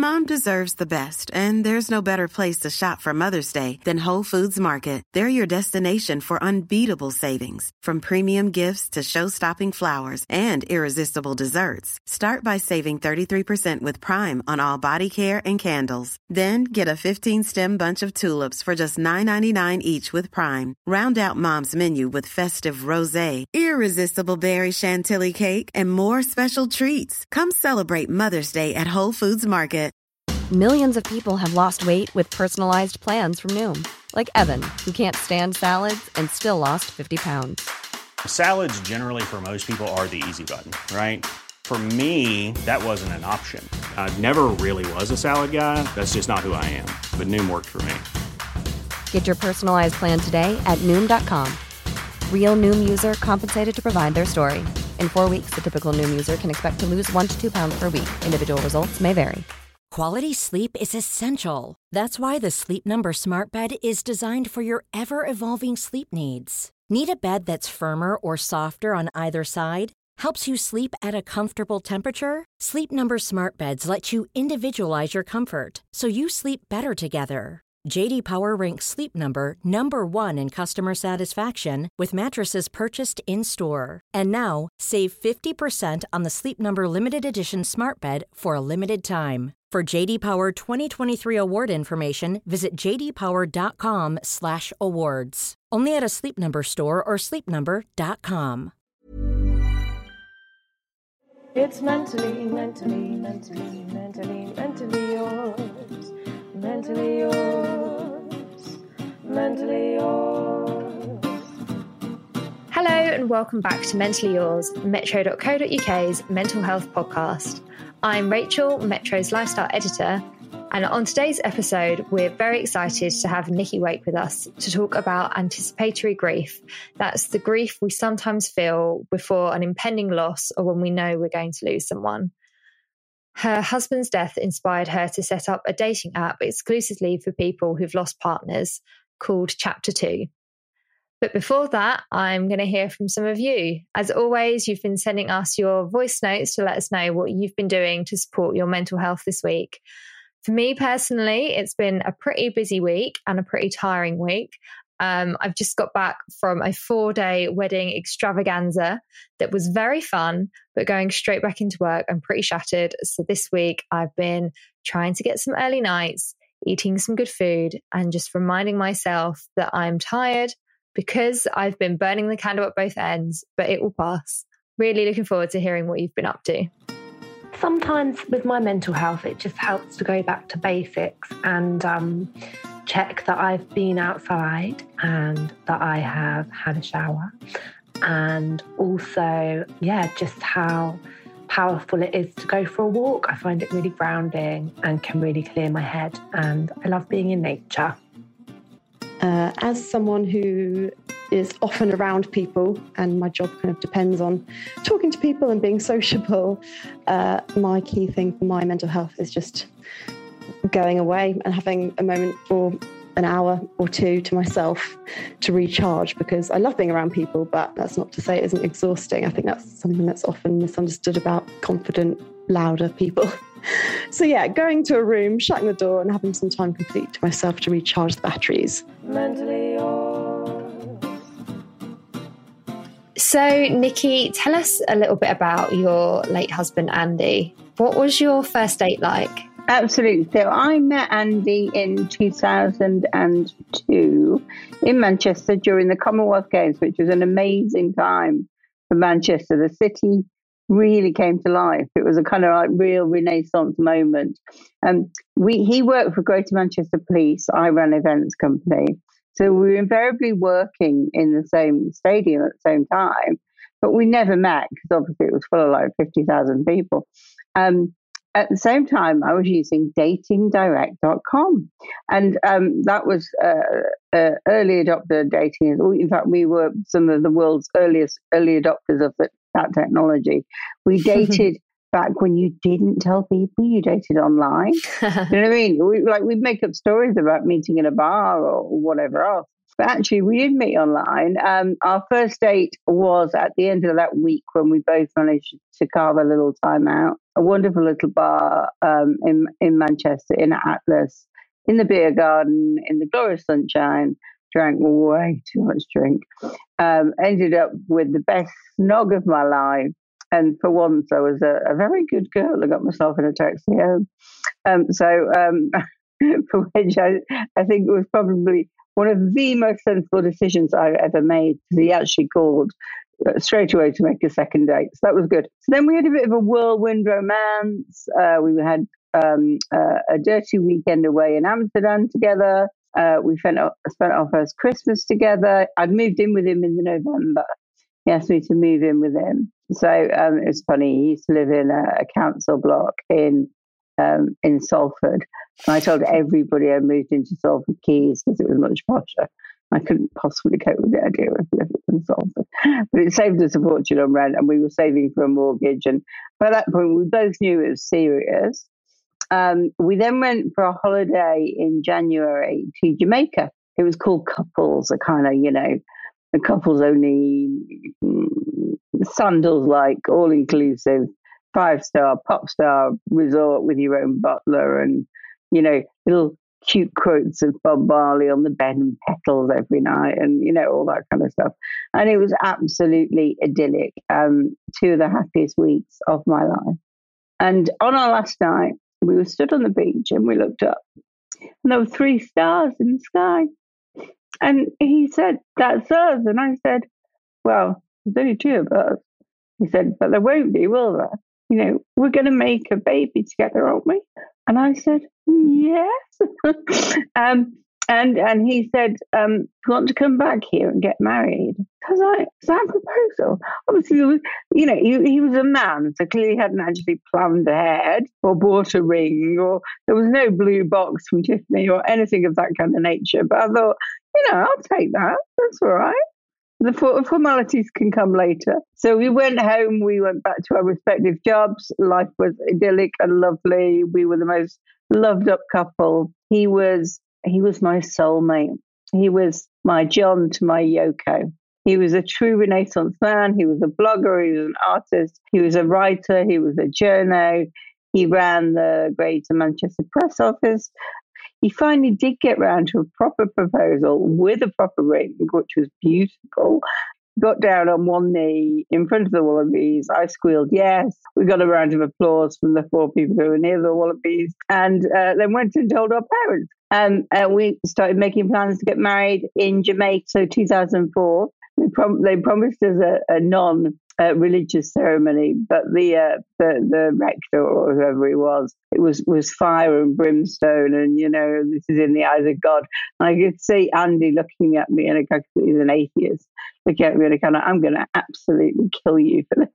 Mom deserves the best, and there's no better place to shop for Mother's Day than Whole Foods Market. They're your destination for unbeatable savings, from premium gifts to show-stopping flowers and irresistible desserts. Start by saving 33% with Prime on all body care and candles. Then get a 15-stem bunch of tulips for just $9.99 each with Prime. Round out Mom's menu with festive rosé, irresistible berry chantilly cake, and more special treats. Come celebrate Mother's Day at Whole Foods Market. Millions of people have lost weight with personalized plans from Noom. Like Evan, who can't stand salads and still lost 50 pounds. Salads generally for most people are the easy button, right? For me, that wasn't an option. I never really was a salad guy. That's just not who I am. But Noom worked for me. Get your personalized plan today at Noom.com. Real Noom user compensated to provide their story. In 4 weeks, the typical Noom user can expect to lose 1 to 2 pounds per week. Individual results may vary. Quality sleep is essential. That's why the Sleep Number Smart Bed is designed for your ever-evolving sleep needs. Need a bed that's firmer or softer on either side? Helps you sleep at a comfortable temperature? Sleep Number Smart Beds let you individualize your comfort, so you sleep better together. J.D. Power ranks Sleep Number number 1 in customer satisfaction with mattresses purchased in-store. And now, save 50% on the Sleep Number Limited Edition Smart Bed for a limited time. For J.D. Power 2023 award information, visit jdpower.com/awards. Only at a Sleep Number store or sleepnumber.com. It's mentally yours. Mentally yours. Hello and welcome back to Mentally Yours, metro.co.uk's mental health podcast. I'm Rachel, Metro's lifestyle editor, and on today's episode, we're very excited to have Nikki Wake with us to talk about anticipatory grief. That's the grief we sometimes feel before an impending loss or when we know we're going to lose someone. Her husband's death inspired her to set up a dating app exclusively for people who've lost partners called Chapter 2. But before that, I'm going to hear from some of you. As always, you've been sending us your voice notes to let us know what you've been doing to support your mental health this week. For me personally, it's been a pretty busy week and a pretty tiring week. I've just got back from a 4-day wedding extravaganza that was very fun, but going straight back into work, I'm pretty shattered. So this week I've been trying to get some early nights, eating some good food, and just reminding myself that I'm tired because I've been burning the candle at both ends, but it will pass. Really looking forward to hearing what you've been up to. Sometimes with my mental health, it just helps to go back to basics and check that I've been outside and that I have had a shower. And also, just how powerful it is to go for a walk. I find it really grounding and can really clear my head. And I love being in nature. As someone who is often around people and my job kind of depends on talking to people and being sociable, my key thing for my mental health is just going away and having a moment for an hour or two to myself to recharge, because I love being around people, but that's not to say it isn't exhausting. I think that's something that's often misunderstood about confident, louder people. So going to a room, shutting the door and having some time complete to myself to recharge the batteries. Mentally yours. So Nikki, tell us a little bit about your late husband, Andy. What was your first date like? Absolutely. So I met Andy in 2002 in Manchester during the Commonwealth Games, which was an amazing time for Manchester. The city really came to life. It was a kind of like real Renaissance moment. He worked for Greater Manchester Police. I ran events company. So we were invariably working in the same stadium at the same time, but we never met because obviously it was full of like 50,000 people. At the same time, I was using datingdirect.com. And that was early adopter dating. In fact, we were some of the world's early adopters of that technology. We dated back when you didn't tell people you dated online. You know what I mean? We'd make up stories about meeting in a bar or whatever else. But actually, we did meet online. Our first date was at the end of that week when we both managed to carve a little time out. A wonderful little bar in Manchester, in Atlas, in the beer garden, in the glorious sunshine. Drank way too much drink. Ended up with the best snog of my life. And for once, I was a very good girl. I got myself in a taxi home. For which I think it was probably one of the most sensible decisions I've ever made, because he actually called straight away to make a second date. So that was good. So then we had a bit of a whirlwind romance. We had a dirty weekend away in Amsterdam together. We spent our first Christmas together. I'd moved in with him in November. He asked me to move in with him. So it was funny. He used to live in a council block in Salford. And I told everybody I moved into Salford Quays because it was much posher. I couldn't possibly cope with the idea of living in Salford. But it saved us a fortune on rent, and we were saving for a mortgage. And by that point, we both knew it was serious. We then went for a holiday in January to Jamaica. It was called Couples, a kind of, a couples only, sandals like, all-inclusive, 5-star, pop star resort with your own butler and, little cute quotes of Bob Marley on the bed and petals every night and, all that kind of stuff. And it was absolutely idyllic. 2 of the happiest weeks of my life. And on our last night, we were stood on the beach and we looked up and there were 3 stars in the sky. And he said, "That's us." And I said, "Well, there's only 2 of us." He said, "But there won't be, will there? We're going to make a baby together, aren't we?" And I said, "Yes." And he said, "You want to come back here and get married?" Because it's our proposal. Obviously, he was a man, so clearly he hadn't actually planned ahead or bought a ring, or there was no blue box from Tiffany or anything of that kind of nature. But I thought, I'll take that. That's all right. The formalities can come later. So we went home. We went back to our respective jobs. Life was idyllic and lovely. We were the most loved up couple. He was my soulmate. He was my John to my Yoko. He was a true Renaissance man. He was a blogger. He was an artist. He was a writer. He was a journo. He ran the Greater Manchester Press Office. He finally did get round to a proper proposal with a proper ring, which was beautiful. Got down on one knee in front of the Wallabies. I squealed yes. We got a round of applause from the 4 people who were near the Wallabies, and then went and told our parents. And we started making plans to get married in Jamaica. So 2004, they promised us a non-religious ceremony, but the rector or whoever he was, it was fire and brimstone, and this is in the eyes of God. And I could see Andy looking at me, and he's an atheist, looking at me and kind of, I'm going to absolutely kill you for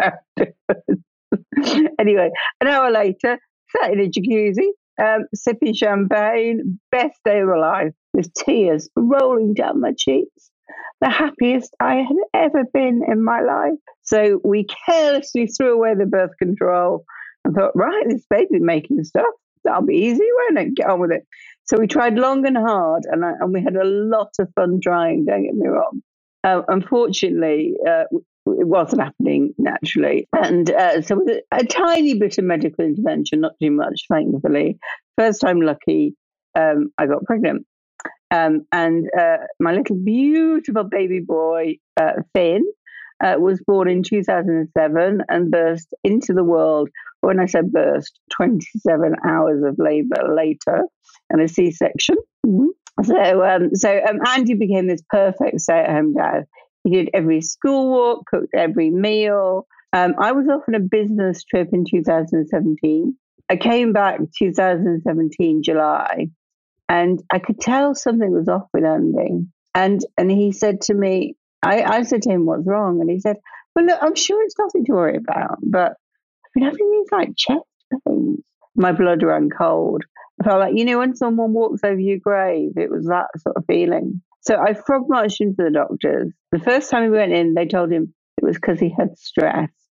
this. Anyway, an hour later, sat in a jacuzzi, sipping champagne, best day of my life. There's tears rolling down my cheeks. The happiest I had ever been in my life. So we carelessly threw away the birth control and thought, right, this baby making stuff, that'll be easy, won't it? Get on with it. So we tried long and hard, and we had a lot of fun trying, don't get me wrong. Unfortunately, it wasn't happening naturally. And so with a tiny bit of medical intervention, not too much, thankfully. First time lucky, I got pregnant. And my little beautiful baby boy, Finn, was born in 2007 and burst into the world. When I said burst, 27 hours of labour later and a C-section. Mm-hmm. So Andy became this perfect stay-at-home dad. He did every school walk, cooked every meal. I was off on a business trip in 2017. I came back 2017 July. And I could tell something was off with Andy. And he said to me, I said to him, "What's wrong?" And he said, "Well, look, I'm sure it's nothing to worry about, but I've been having these like chest pains." My blood ran cold. I felt like, when someone walks over your grave, it was that sort of feeling. So I frog marched into the doctors. The first time he went in, they told him it was because he had stress.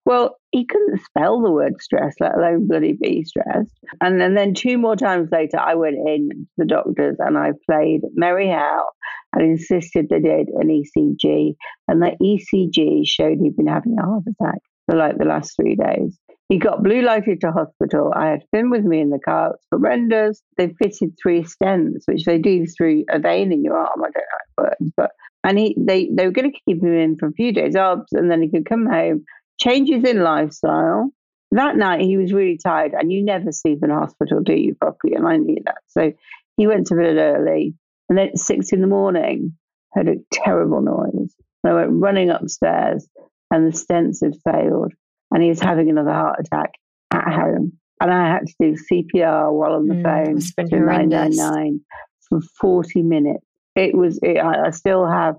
Well, he couldn't spell the word stress, let alone bloody be stressed. And then 2 more times later, I went in to the doctors and I played Merry How and insisted they did an ECG. And that ECG showed he'd been having a heart attack for like the last 3 days. He got blue lighted to hospital. I had Finn with me in the car. It's horrendous. They fitted 3 stents, which they do through a vein in your arm. I don't know how it works, but they were going to keep him in for a few days, and then he could come home. Changes in lifestyle. That night he was really tired, and you never sleep in a hospital, do you, properly? And I knew that. So he went to bed early, and then at 6 a.m, heard a terrible noise. I went running upstairs, and the stents had failed, and he was having another heart attack at home. And I had to do CPR while on the phone to 999 for 40 minutes. I still have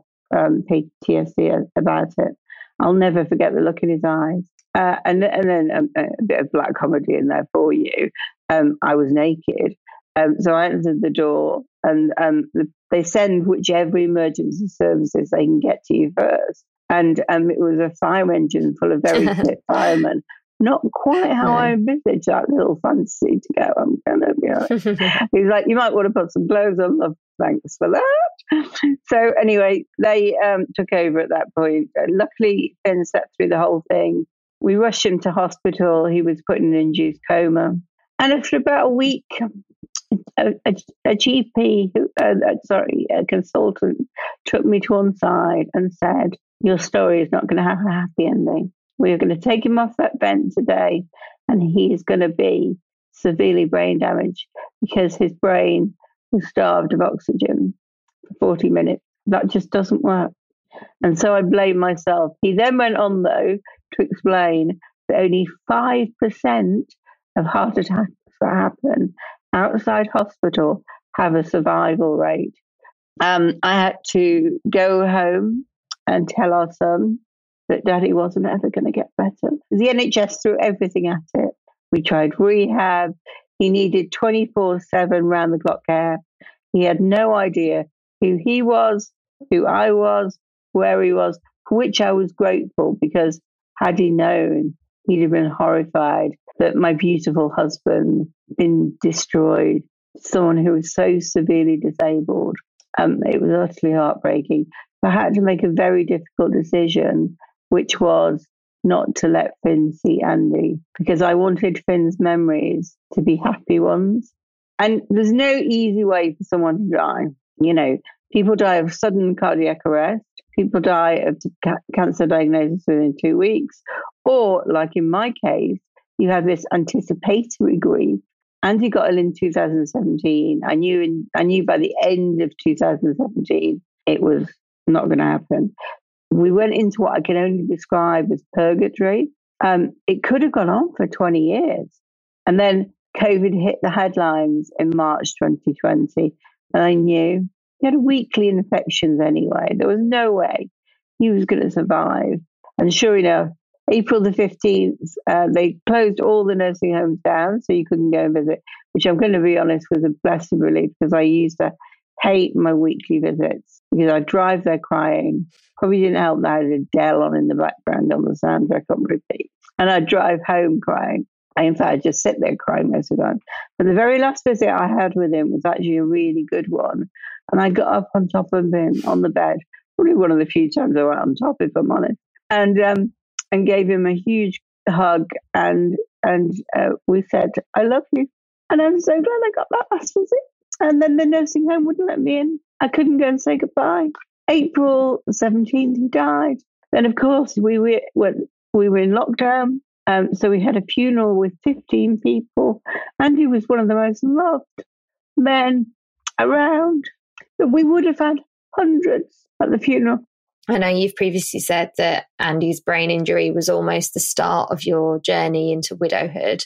PTSD about it. I'll never forget the look in his eyes. And then a bit of black comedy in there for you. I was naked. So I answered the door, and they send whichever emergency services they can get to you first. And it was a fire engine full of very fit firemen. Not quite how I envisaged that little fantasy to go. I'm going to be honest. He's like, you might want to put some clothes on. Thanks for that. So anyway, they took over at that point. Luckily, Finn slept through the whole thing. We rushed him to hospital. He was put in an induced coma. And after about a week, a GP, a consultant, took me to one side and said, your story is not going to have a happy ending. We are going to take him off that vent today, and he is going to be severely brain damaged because his brain was starved of oxygen for 40 minutes. That just doesn't work. And so I blame myself. He then went on, though, to explain that only 5% of heart attacks that happen outside hospital have a survival rate. I had to go home and tell our son that Daddy wasn't ever going to get better. The NHS threw everything at it. We tried rehab. He needed 24/7 round-the-clock care. He had no idea who he was, who I was, where he was, for which I was grateful, because had he known, he'd have been horrified that my beautiful husband been destroyed, someone who was so severely disabled. It was utterly heartbreaking. I had to make a very difficult decision, which was not to let Finn see Andy, because I wanted Finn's memories to be happy ones. And there's no easy way for someone to die. You know, people die of sudden cardiac arrest. People die of cancer diagnosis within 2 weeks. Or, like in my case, you have this anticipatory grief. Andy got ill in 2017. I knew by the end of 2017 it was not going to happen. We went into what I can only describe as purgatory. It could have gone on for 20 years. And then COVID hit the headlines in March 2020. And I knew he had weekly infections anyway. There was no way he was going to survive. And sure enough, April the 15th, they closed all the nursing homes down, so you couldn't go and visit, which I'm going to be honest was a blessed relief, because I used to hate my weekly visits because I'd drive there crying. Probably didn't help that I had Adele on in the background on the soundtrack on repeat. And I'd drive home crying. In fact, I'd just sit there crying most of the time. But the very last visit I had with him was actually a really good one. And I got up on top of him on the bed, probably one of the few times I went on top, if I'm honest, and gave him a huge hug. And we said, I love you. And I'm so glad I got that last visit. And then the nursing home wouldn't let me in. I couldn't go and say goodbye. April 17th, he died. Then, of course, we were in lockdown. So we had a funeral with 15 people. And he was one of the most loved men around. But we would have had hundreds at the funeral. I know you've previously said that Andy's brain injury was almost the start of your journey into widowhood.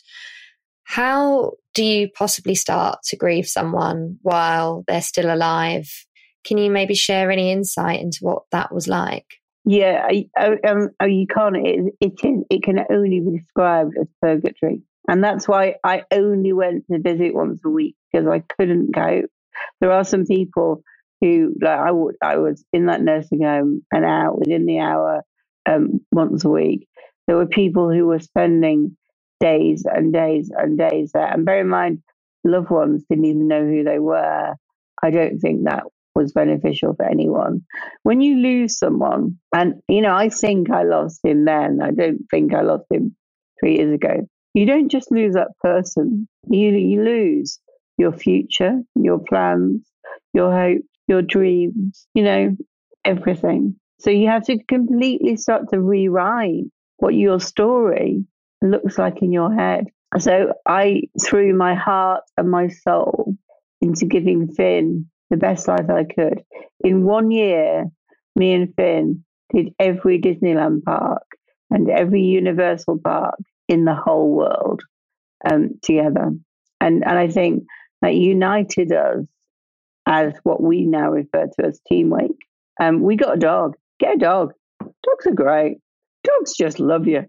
How do you possibly start to grieve someone while they're still alive? Can you maybe share any insight into what that was like? Yeah, you can't. It can only be described as purgatory, and that's why I only went to visit once a week, because I couldn't cope. There are some people who, like I was in that nursing home and out within the hour once a week. There were people who were spending days and days and days there. And bear in mind, loved ones didn't even know who they were. I don't think that was beneficial for anyone. When you lose someone, and, I think I lost him then. I don't think I lost him 3 years ago. You don't just lose that person. You lose your future, your plans, your hope, your dreams, everything. So you have to completely start to rewrite what your story looks like in your head. So I threw my heart and my soul into giving Finn the best life I could. In 1 year, me and Finn did every Disneyland park and every Universal park in the whole world together. And I think that united us as what we now refer to as Team Wake. We got a dog. Get a dog. Dogs are great. Dogs just love you.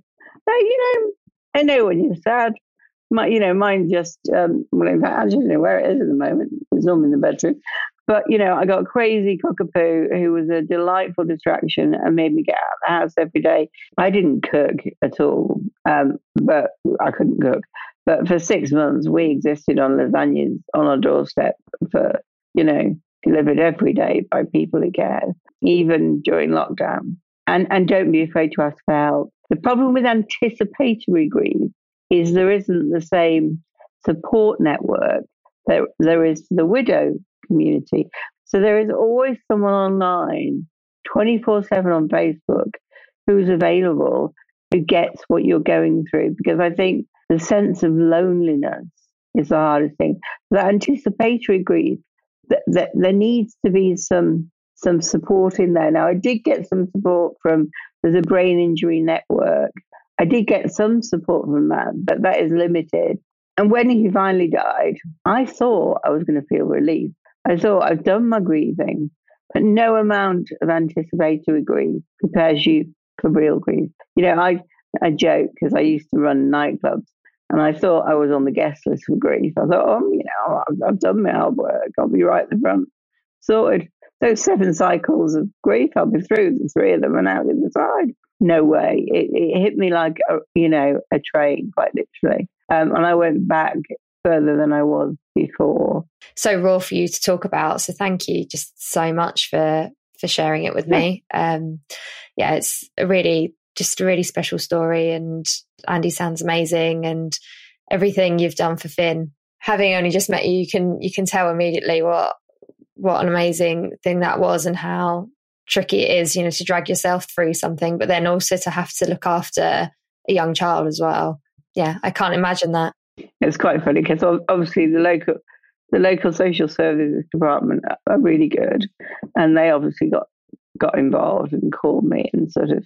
I know when you're sad. Mine just, well, in fact, I don't know where it is at the moment. It's normally in the bedroom. But, I got a crazy cockapoo who was a delightful distraction and made me get out of the house every day. I didn't cook at all, but I couldn't cook. But for 6 months, we existed on lasagnas on our doorstep for, delivered every day by people who cared, even during lockdown. And don't be afraid to ask for help. The problem with anticipatory grief is there isn't the same support network that there is for the widow community. So there is always someone online, 24/7 on Facebook, who's available, who gets what you're going through. Because I think the sense of loneliness is the hardest thing. That anticipatory grief, that there needs to be some support in there. Now, I did get some support from, there's a brain injury network. I did get some support from that, but that is limited. And when he finally died, I thought I was going to feel relief. I thought I've done my grieving, but no amount of anticipatory grief prepares you for real grief. I joke because I used to run nightclubs and I thought I was on the guest list for grief. I thought, I've done my hard work. I'll be right at the front. Sorted. Those 7 cycles of grief, I'll be through the 3 of them and out the other side. No way. It hit me like, a train, quite literally. And I went back further than I was before. So raw for you to talk about. So thank you just so much for sharing it with me. It's a really special story, and Andy sounds amazing, and everything you've done for Finn. Having only just met you, you can tell immediately what an amazing thing that was, and how tricky it is, to drag yourself through something, but then also to have to look after a young child as well. Yeah, I can't imagine that. It's quite funny because obviously the local social services department are really good, and they obviously got involved and called me and sort of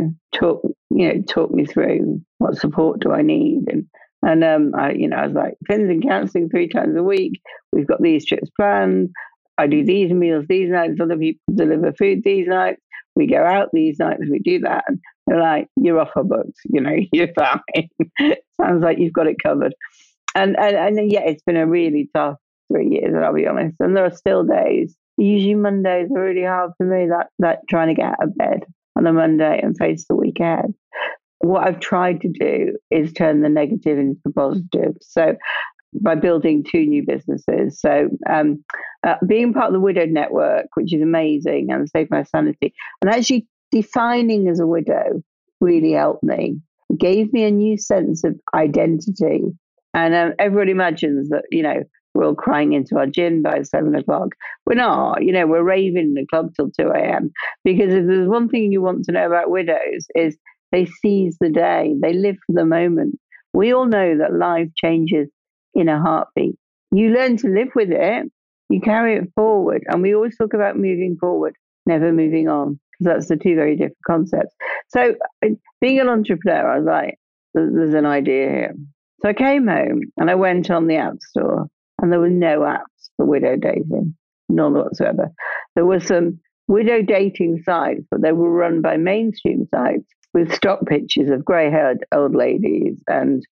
talk me through what support do I need, and I was like, Finn's in counselling 3 times a week. We've got these trips planned. I do these meals these nights. Other people deliver food these nights. We go out these nights. We do that. And they're like, you're off our books. You're fine. Sounds like you've got it covered. And yeah, it's been a really tough 3 years, I'll be honest. And there are still days. Usually Mondays are really hard for me. That trying to get out of bed on a Monday and face the week ahead. What I've tried to do is turn the negative into positive. So by building 2 new businesses. So being part of the Widow Network, which is amazing, and Save My Sanity, and actually defining as a widow really helped me. It gave me a new sense of identity. And everyone imagines that, we're all crying into our gin by 7 o'clock. We're not, we're raving in the club till 2 a.m. Because if there's one thing you want to know about widows is they seize the day. They live for the moment. We all know that life changes in a heartbeat. You learn to live with it, you carry it forward. And we always talk about moving forward, never moving on, because that's the 2 very different concepts. So being an entrepreneur, I was like, there's an idea here. So I came home and I went on the App Store, and there were no apps for widow dating, none whatsoever. There were some widow dating sites, but they were run by mainstream sites with stock pictures of grey-haired old ladies and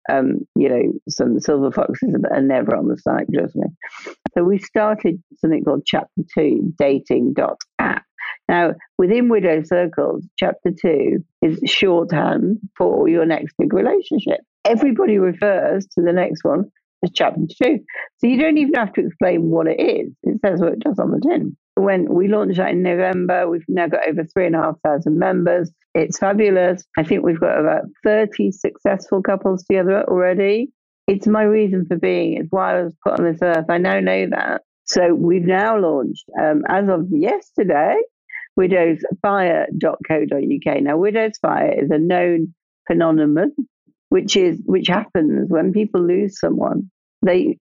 some silver foxes that are never on the site, trust me. So we started something called Chapter 2, dating.app, Now, within Widow Circles, chapter 2 is shorthand for your next big relationship. Everybody refers to the next one as chapter 2. So you don't even have to explain what it is. It says what it does on the tin. When we launched that in November, we've now got over 3,500 members. It's fabulous. I think we've got about 30 successful couples together already. It's my reason for being. It's why I was put on this earth. I now know that. So we've now launched, as of yesterday, widowsfire.co.uk. Now, Widow's Fire is a known phenomenon, which happens when people lose someone. The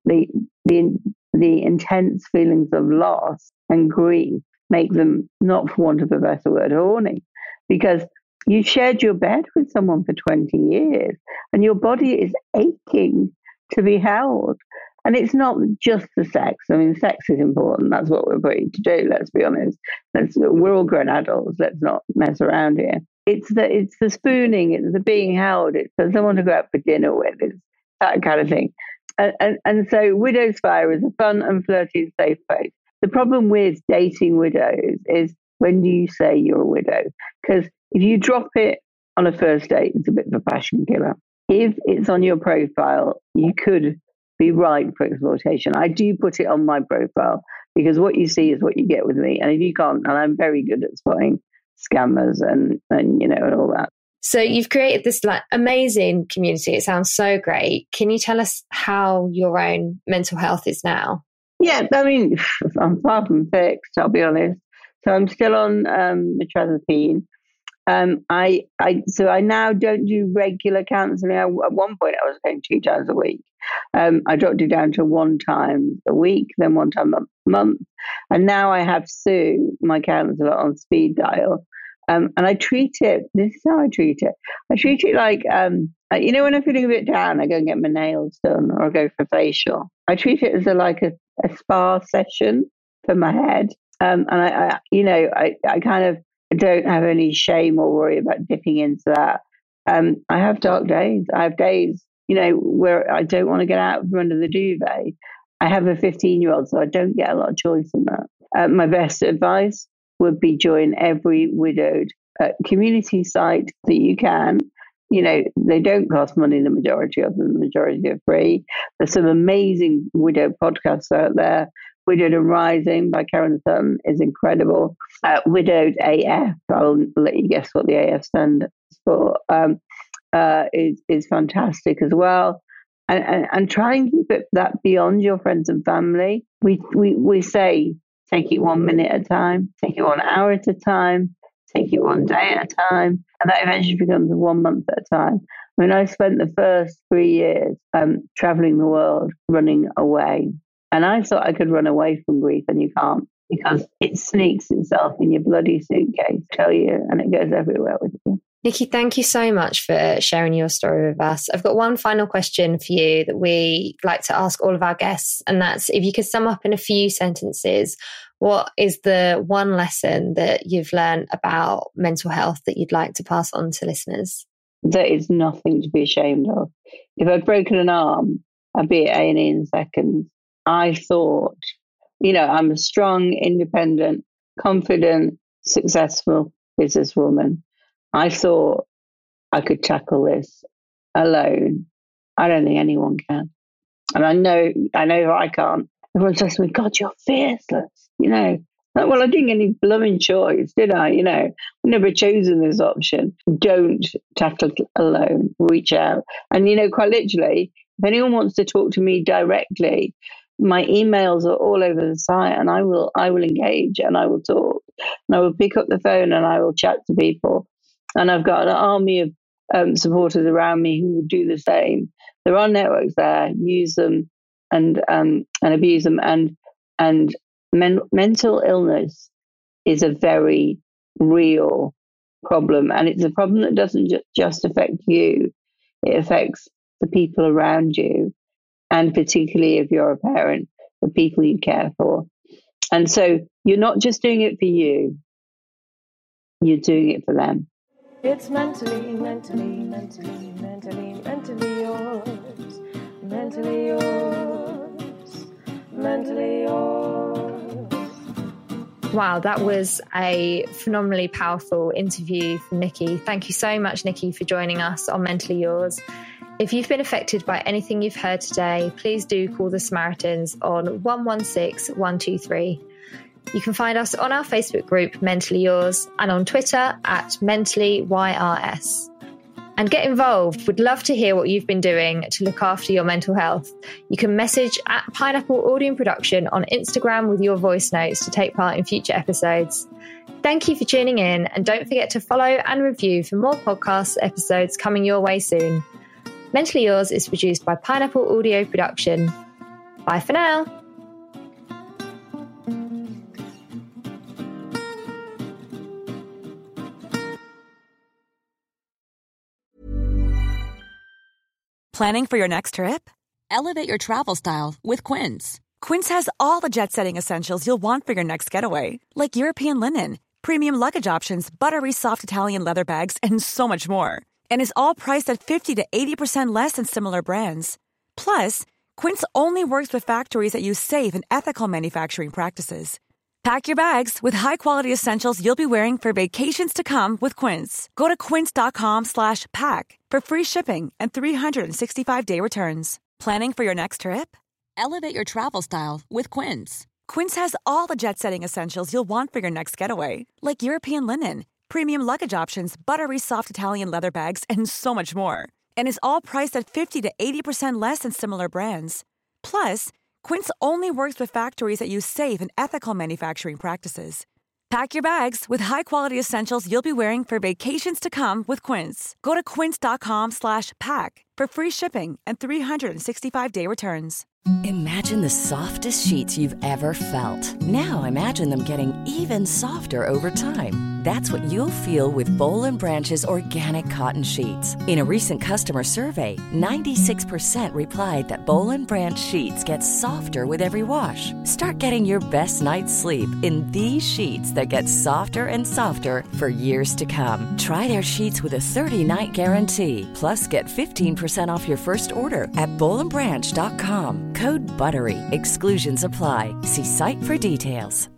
intense feelings of loss and grief make them, not for want of a better word, horny, because you shared your bed with someone for 20 years and your body is aching to be held. And it's not just the sex. I mean, sex is important. That's what we're agreed to do. Let's be honest. We're all grown adults. Let's not mess around here. It's the spooning. It's the being held. It's the someone to go out for dinner with. It's that kind of thing. And so Widow's Fire is a fun and flirty safe place. The problem with dating widows is, when do you say you're a widow? Because if you drop it on a first date, it's a bit of a passion killer. If it's on your profile, you could be right for exploitation. I do put it on my profile because what you see is what you get with me. And if you can't, and I'm very good at spotting scammers and all that. So you've created this amazing community. It sounds so great. Can you tell us how your own mental health is now? Yeah, I mean, I'm far from fixed, I'll be honest. So I'm still on metrazapine. I now don't do regular counselling. At one point, I was going 2 times a week. I dropped it down to 1 time a week, then 1 time a month, and now I have Sue, my counsellor, on speed dial. And I treat it. This is how I treat it. I treat it like when I'm feeling a bit down, I go and get my nails done, or I go for facial. I treat it as a spa session for my head. And I kind of don't have any shame or worry about dipping into that. I have dark days. I have days, where I don't want to get out from under the duvet. I have a 15-year-old, so I don't get a lot of choice in that. My best advice would be join every widowed community site that you can. They don't cost money, the majority of them. The majority are free. There's some amazing widow podcasts out there. Widowed and Rising by Karen Sutton is incredible. Widowed AF, I'll let you guess what the AF stands for, is fantastic as well. And try and keep it that beyond your friends and family. We say, take it 1 minute at a time, take it 1 hour at a time, take it 1 day at a time, and that eventually becomes 1 month at a time. I mean, I spent the first 3 years traveling the world, running away. And I thought I could run away from grief, and you can't, because it sneaks itself in your bloody suitcase, tell you, and it goes everywhere with you. Nikki, thank you so much for sharing your story with us. I've got one final question for you that we like to ask all of our guests, and that's, if you could sum up in a few sentences, what is the one lesson that you've learned about mental health that you'd like to pass on to listeners? There is nothing to be ashamed of. If I'd broken an arm, I'd be at A&E in seconds. I thought, I'm a strong, independent, confident, successful businesswoman. I thought I could tackle this alone. I don't think anyone can. And I know I can't. Everyone says to me, God, you're fearless. Well, I didn't get any blooming choice, did I? I've never chosen this option. Don't tackle it alone. Reach out. And, quite literally, if anyone wants to talk to me directly, my emails are all over the site, and I will engage, and I will talk, and I will pick up the phone, and I will chat to people. And I've got an army of supporters around me who will do the same. There are networks there. Use them and abuse them. And mental illness is a very real problem, and it's a problem that doesn't just affect you. It affects the people around you, and particularly if you're a parent, the people you care for. And so you're not just doing it for you, you're doing it for them. It's mentally yours. Mentally yours. Wow, that was a phenomenally powerful interview from Nikki. Thank you so much, Nikki, for joining us on Mentally Yours. If you've been affected by anything you've heard today, please do call the Samaritans on 116 123. You can find us on our Facebook group, Mentally Yours, and on Twitter at MentallyYRS. And get involved. We'd love to hear what you've been doing to look after your mental health. You can message at Pineapple Audio Production on Instagram with your voice notes to take part in future episodes. Thank you for tuning in, and don't forget to follow and review for more podcast episodes coming your way soon. Mentally Yours is produced by Pineapple Audio Production. Bye for now. Planning for your next trip? Elevate your travel style with Quince. Quince has all the jet-setting essentials you'll want for your next getaway, like European linen, premium luggage options, buttery soft Italian leather bags, and so much more. And is all priced at 50 to 80% less than similar brands. Plus, Quince only works with factories that use safe and ethical manufacturing practices. Pack your bags with high-quality essentials you'll be wearing for vacations to come with Quince. Go to quince.com/pack for free shipping and 365-day returns. Planning for your next trip? Elevate your travel style with Quince. Quince has all the jet-setting essentials you'll want for your next getaway, like European linen, premium luggage options, buttery soft Italian leather bags, and so much more. And is all priced at 50 to 80% less than similar brands. Plus, Quince only works with factories that use safe and ethical manufacturing practices. Pack your bags with high-quality essentials you'll be wearing for vacations to come with Quince. Go to quince.com/pack for free shipping and 365-day returns. Imagine the softest sheets you've ever felt. Now imagine them getting even softer over time. That's what you'll feel with Boll & Branch's organic cotton sheets. In a recent customer survey, 96% replied that Boll & Branch sheets get softer with every wash. Start getting your best night's sleep in these sheets that get softer and softer for years to come. Try their sheets with a 30-night guarantee. Plus, get 15% off your first order at bollandbranch.com. Code BUTTERY. Exclusions apply. See site for details.